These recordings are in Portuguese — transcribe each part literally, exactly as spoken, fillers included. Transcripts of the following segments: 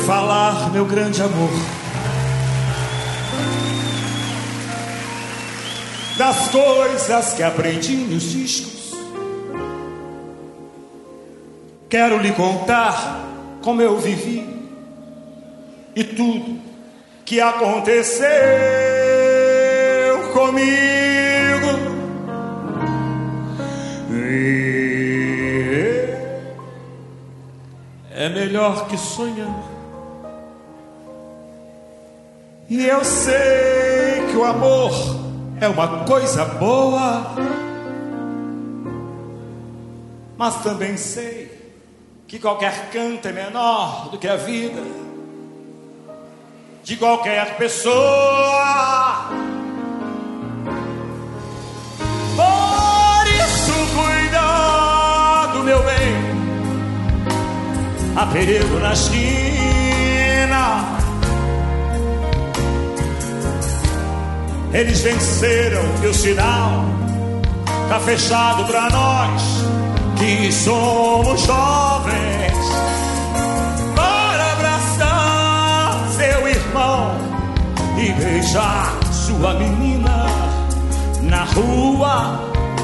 falar, meu grande amor, das coisas que aprendi nos discos. Quero lhe contar como eu vivi e tudo que aconteceu comigo. E é melhor que sonhar. E eu sei que o amor é uma coisa boa, mas também sei que qualquer canto é menor do que a vida de qualquer pessoa. Por isso, cuidado, meu bem, há perigo na esquina. Eles venceram e o sinal tá fechado pra nós que somos jovens. Para abraçar seu irmão e beijar sua menina na rua.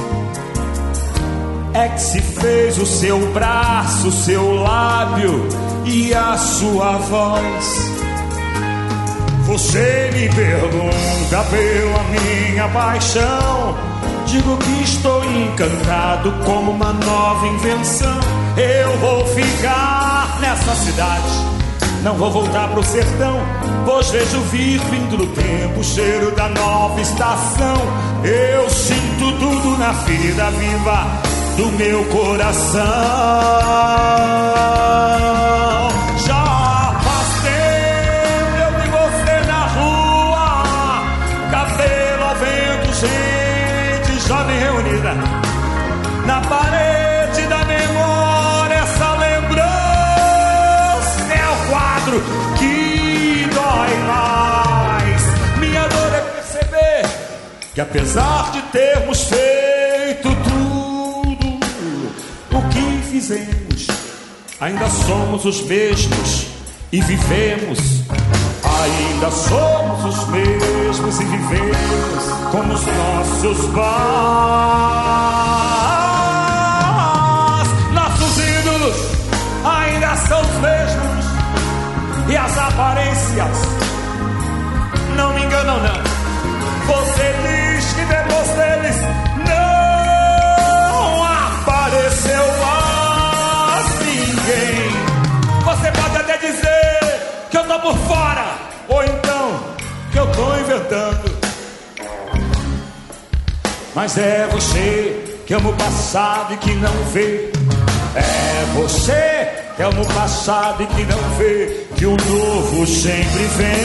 É que se fez o seu braço, seu lábio e a sua voz. Você me pergunta pela minha paixão, digo que estou encantado como uma nova invenção. Eu vou ficar nessa cidade, não vou voltar pro sertão, pois vejo vir vindo do tempo o cheiro da nova estação. Eu sinto tudo na ferida viva do meu coração. Já faz tempo eu vi você na rua, cabelo ao vento, gente jovem reunida na parede da memória. Essa lembrança é o quadro que dói mais. Minha dor é perceber que apesar de termos feito tudo o que fizemos, ainda somos os mesmos e vivemos. Ainda somos os mesmos e vivemos como os nossos pais. Nossos ídolos ainda são os mesmos e as aparências não me enganam não. Você diz que depois deles não apareceu mais ninguém. Você pode até dizer que eu tô por fora, ou então que eu tô inventando, mas é você que ama o passado e que não vê. É você que ama o passado e que não vê que o novo sempre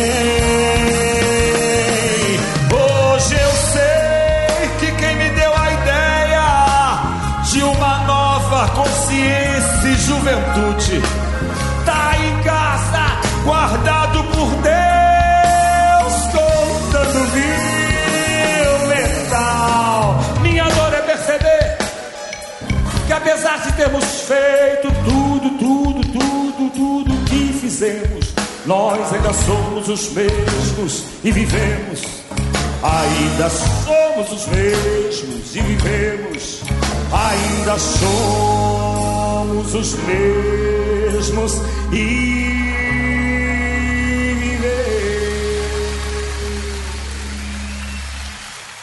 vem. Hoje eu sei que quem me deu a ideia de uma nova consciência e juventude tá em casa, guardado por Deus, contando mil metal. Minha dor é perceber que apesar de termos feito tudo, tudo, tudo, tudo que fizemos, nós ainda somos os mesmos e vivemos. Ainda somos os mesmos e vivemos. Ainda somos os mesmos e vivemos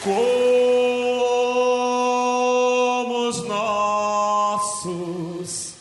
como os nossos